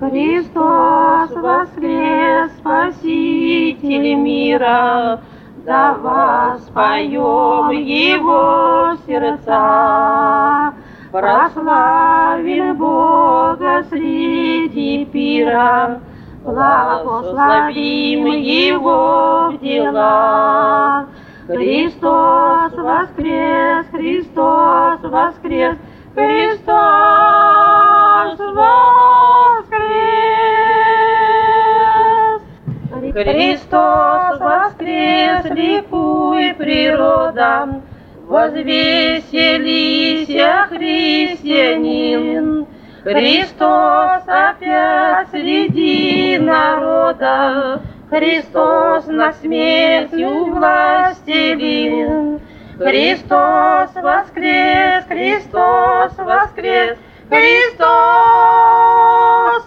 Христос воскрес, Спаситель мира, да воспоем Его сердца. Прославим Бога среди пира, благословим Его в делах. Христос воскрес, Христос воскрес, Христос воскрес! Христос воскрес, ликуй природа, возвеселися, христианин. Христос опять среди народа, Христос над смертью властелин. Христос воскрес, Христос воскрес, Христос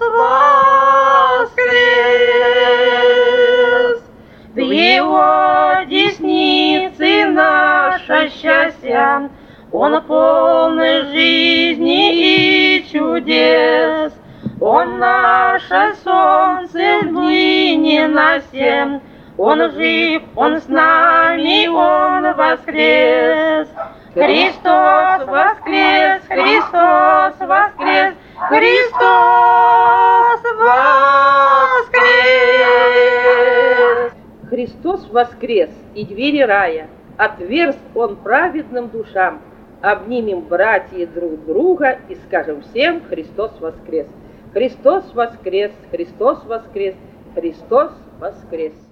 воскрес! В Его деснице наше счастье, Он полный жизни и чудес. Он наше солнце в дни ненастья, Он жив, Он с нами, Он воскрес. Христос воскрес, Христос воскрес, Христос воскрес! Христос воскрес, и двери рая отверз Он праведным душам. Обнимем, братья, друг друга и скажем всем: Христос воскрес! Христос воскрес! Христос воскрес! Христос воскрес!